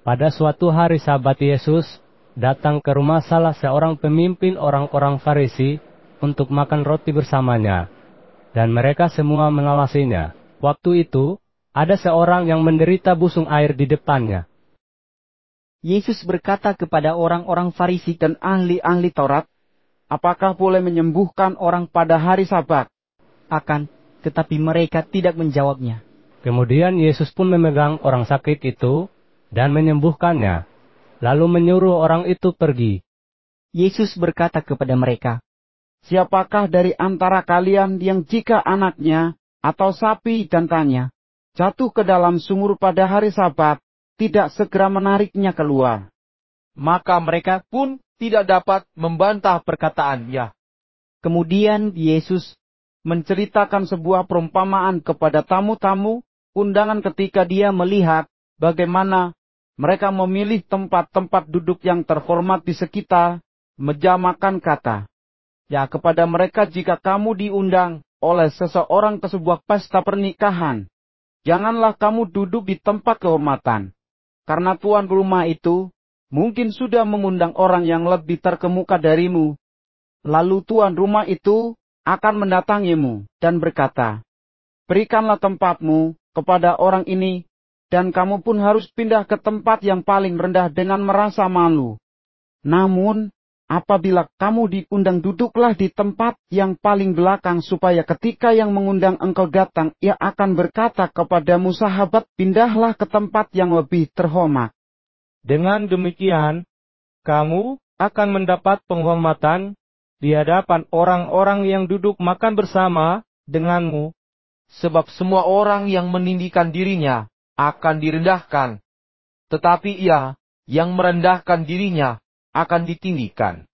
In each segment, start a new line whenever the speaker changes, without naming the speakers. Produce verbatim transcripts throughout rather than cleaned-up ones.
Pada suatu hari Sabat Yesus datang ke rumah salah seorang pemimpin orang-orang Farisi untuk makan roti bersamanya, dan mereka semua mengawasinya. Waktu itu, ada seorang yang menderita busung air di depannya.
Yesus berkata kepada orang-orang Farisi dan ahli-ahli Taurat, "Apakah boleh menyembuhkan orang pada hari Sabat?" Akan tetapi mereka tidak menjawabnya.
Kemudian Yesus pun memegang orang sakit itu dan menyembuhkannya, lalu menyuruh orang itu pergi.
Yesus berkata kepada mereka, "Siapakah dari antara kalian yang jika anaknya atau sapi jantannya jatuh ke dalam sumur pada hari Sabat, tidak segera menariknya keluar?"
Maka mereka pun tidak dapat membantah perkataannya.
Kemudian Yesus menceritakan sebuah perumpamaan kepada tamu-tamu undangan ketika dia melihat bagaimana mereka memilih tempat-tempat duduk yang terhormat di sekitar meja makan, kata, "Ya, kepada mereka jika kamu diundang oleh seseorang ke sebuah pesta pernikahan, janganlah kamu duduk di tempat kehormatan, karena tuan rumah itu mungkin sudah mengundang orang yang lebih terkemuka darimu. Lalu tuan rumah itu akan mendatangimu dan berkata, 'Berikanlah tempatmu kepada orang ini,' dan kamu pun harus pindah ke tempat yang paling rendah dengan merasa malu. Namun, apabila kamu diundang, duduklah di tempat yang paling belakang, supaya ketika yang mengundang engkau datang, ia akan berkata kepadamu, 'Sahabat, pindahlah ke tempat yang lebih terhormat.'
Dengan demikian, kamu akan mendapat penghormatan di hadapan orang-orang yang duduk makan bersama denganmu.
Sebab semua orang yang meninggikan dirinya akan direndahkan, tetapi ia yang merendahkan dirinya akan ditinggikan."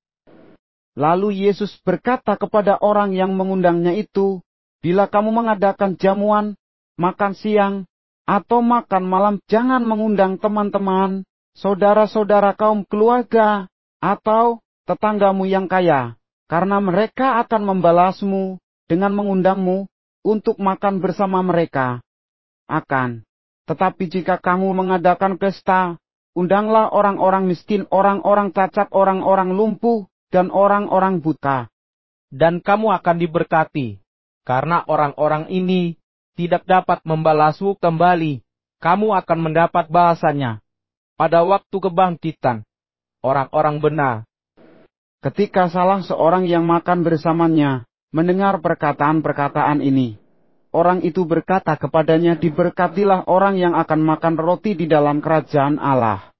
Lalu Yesus berkata kepada orang yang mengundangnya itu, "Bila kamu mengadakan jamuan, makan siang, atau makan malam, jangan mengundang teman-teman, saudara-saudara, kaum keluarga, atau tetanggamu yang kaya, karena mereka akan membalasmu dengan mengundangmu untuk makan bersama mereka. Akan tetapi jika kamu mengadakan pesta, undanglah orang-orang miskin, orang-orang cacat, orang-orang lumpuh, dan orang-orang buta.
Dan kamu akan diberkati, karena orang-orang ini tidak dapat membalasmu kembali. Kamu akan mendapat balasannya pada waktu kebangkitan orang-orang benar."
Ketika salah seorang yang makan bersamanya mendengar perkataan-perkataan ini, orang itu berkata kepadanya, "Diberkatilah orang yang akan makan roti di dalam kerajaan Allah."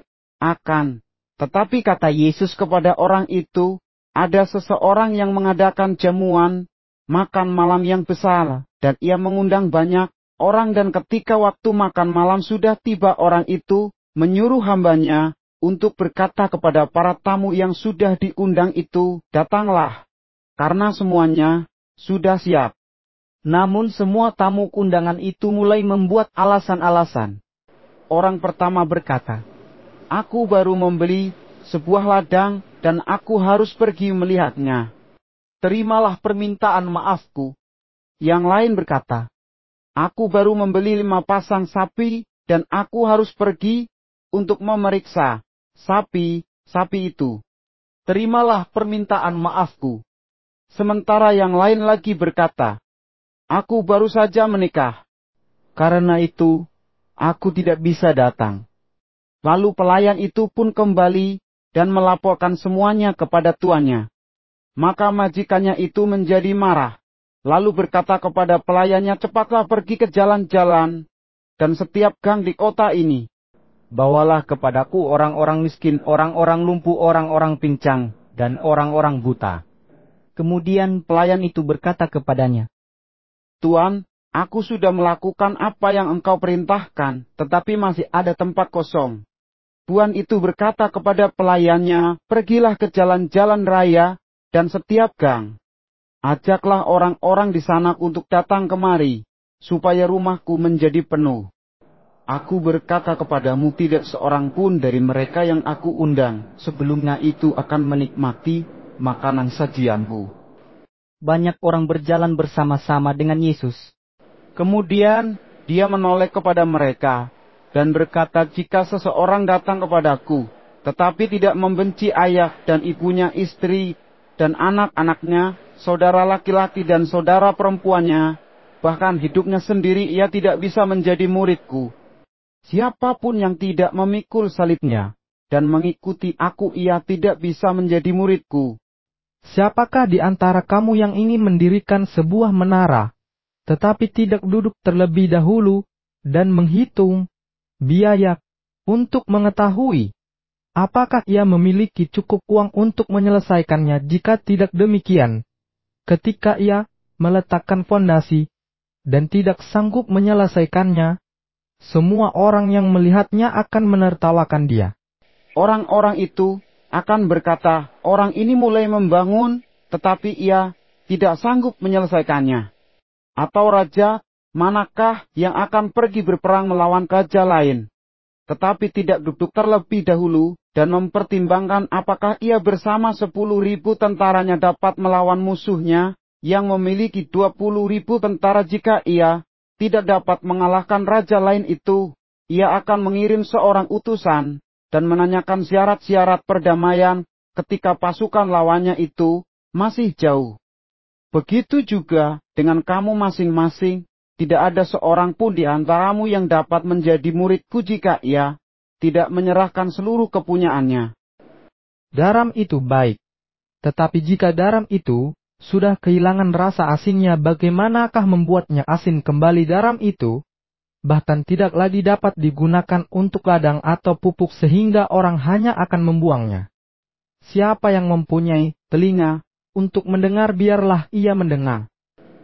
Akan tetapi kata Yesus kepada orang itu, "Ada seseorang yang mengadakan jamuan makan malam yang besar, dan ia mengundang banyak orang, dan ketika waktu makan malam sudah tiba, orang itu menyuruh hambanya untuk berkata kepada para tamu yang sudah diundang itu, 'Datanglah, karena semuanya sudah siap.' Namun semua tamu undangan itu mulai membuat alasan-alasan. Orang pertama berkata, 'Aku baru membeli sebuah ladang dan aku harus pergi melihatnya. Terimalah permintaan maafku.' Yang lain berkata, 'Aku baru membeli lima pasang sapi dan aku harus pergi untuk memeriksa sapi-sapi itu. Terimalah permintaan maafku.' Sementara yang lain lagi berkata, 'Aku baru saja menikah, karena itu aku tidak bisa datang.' Lalu pelayan itu pun kembali dan melaporkan semuanya kepada tuannya. Maka majikannya itu menjadi marah, lalu berkata kepada pelayannya, 'Cepatlah pergi ke jalan-jalan dan setiap gang di kota ini. Bawalah kepadaku orang-orang miskin, orang-orang lumpuh, orang-orang pincang, dan orang-orang buta.' Kemudian pelayan itu berkata kepadanya, 'Tuan, aku sudah melakukan apa yang engkau perintahkan, tetapi masih ada tempat kosong.' Tuan itu berkata kepada pelayannya, 'Pergilah ke jalan-jalan raya dan setiap gang. Ajaklah orang-orang di sana untuk datang kemari, supaya rumahku menjadi penuh. Aku berkata kepadamu, tidak seorang pun dari mereka yang aku undang sebelumnya itu akan menikmati makanan sajianku.'" Banyak orang berjalan bersama-sama dengan Yesus. Kemudian dia menoleh kepada mereka dan berkata, jika seseorang datang kepadaku, tetapi tidak membenci ayah dan ibunya, istri dan anak-anaknya, saudara laki-laki dan saudara perempuannya, bahkan hidupnya sendiri, ia tidak bisa menjadi muridku. Siapapun yang tidak memikul salibnya dan mengikuti aku, ia tidak bisa menjadi muridku.
Siapakah di antara kamu yang ingin mendirikan sebuah menara, tetapi tidak duduk terlebih dahulu dan menghitung biaya untuk mengetahui apakah ia memiliki cukup uang untuk menyelesaikannya? Jika tidak demikian, ketika ia meletakkan fondasi dan tidak sanggup menyelesaikannya, semua orang yang melihatnya akan menertawakan dia.
Orang-orang itu akan berkata, orang ini mulai membangun, tetapi ia tidak sanggup menyelesaikannya. Atau raja, manakah yang akan pergi berperang melawan raja lain, tetapi tidak duduk terlebih dahulu dan mempertimbangkan apakah ia bersama sepuluh ribu tentaranya dapat melawan musuhnya yang memiliki dua puluh ribu tentara? Jika ia tidak dapat mengalahkan raja lain itu, ia akan mengirim seorang utusan dan menanyakan syarat-syarat perdamaian ketika pasukan lawannya itu masih jauh. Begitu juga dengan kamu masing-masing, tidak ada seorang pun di antaramu yang dapat menjadi muridku jika ia tidak menyerahkan seluruh kepunyaannya.
Garam itu baik, tetapi jika garam itu sudah kehilangan rasa asinnya, bagaimanakah membuatnya asin kembali? Garam itu bahkan tidak lagi dapat digunakan untuk ladang atau pupuk, sehingga orang hanya akan membuangnya. Siapa yang mempunyai telinga untuk mendengar, biarlah ia mendengar.